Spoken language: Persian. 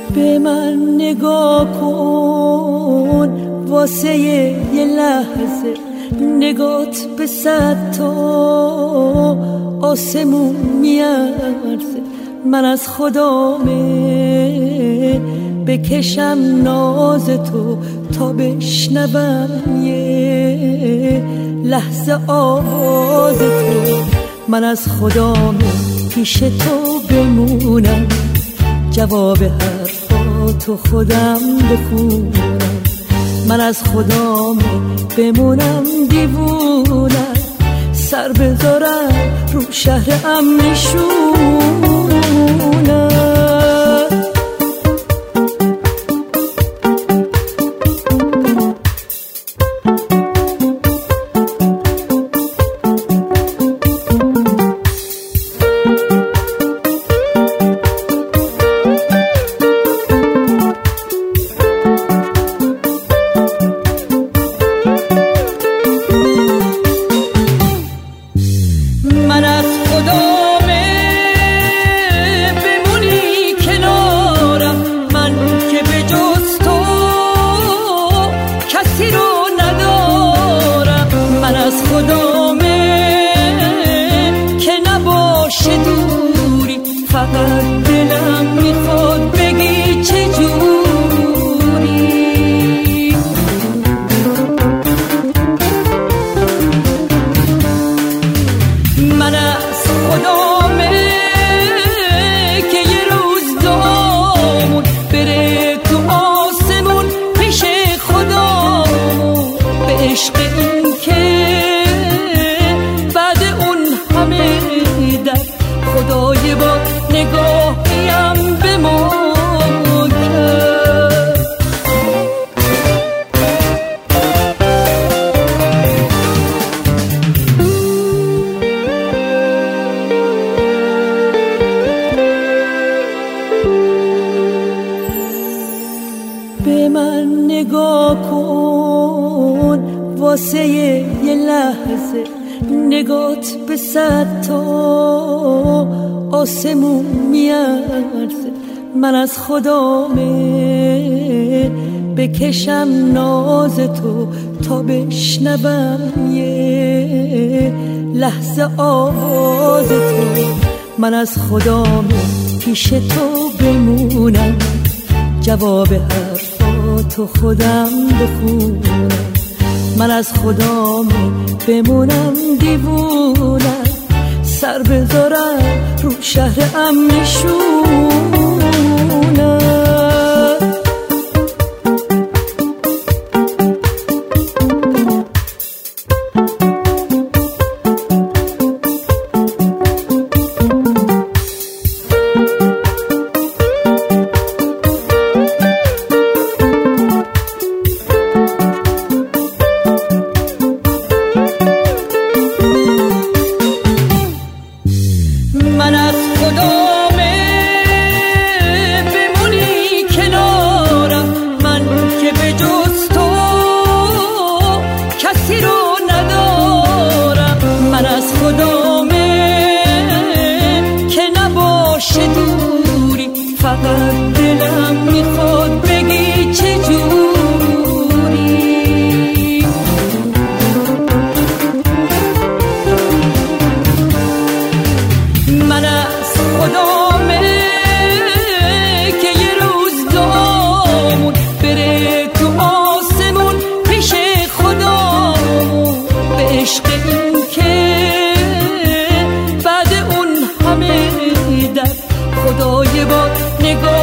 به من نگاه کن واسه یه لحظه، نگات به 100 تا آسمون میارزه. من از خدامه بکشم ناز تو تا بشنوم یه لحظه آواز تو. من از خدامه پیش تو بمونم، جواب حرفاتو خودم بخونم. من از خدامه بمونم دیوونم، سر بذارم رو شهر امنشونم. من از خدامه بمونی کنارم، من که به جز تو کسی رو ندارم. من از خدامه که نباشه دوری، فقط دلم میخواد بگی چجوری. من از خدامه که یه روز دامون بره تو آسمون پیش خدامون، به عشق این که بعد اون همه در خدای با نگاهیم به ما کرد. به من نگاه کن واسه یه لحظه، نگات به 100 تا آسمون میارزه. من از خدامه بکشم ناز تو تا بشنوم یه لحظه آواز تو. من از خدامه پیش تو بمونم، جواب حرفاتو خودم بخونم. من از خدامه بمونم دیوونم، سر بذارم رو شهر امنشونم. من از خدامه بمونی کنارم، من که به جز تو کسی رو ندارم. من از خدامه که نباشه دوری، فقط دلم میخواد بگی چجوری. من از خدامه که یه روز دامون بره تو آسمون پیش خدامون، به عشق این که بعد اون همه در خدای با نگاه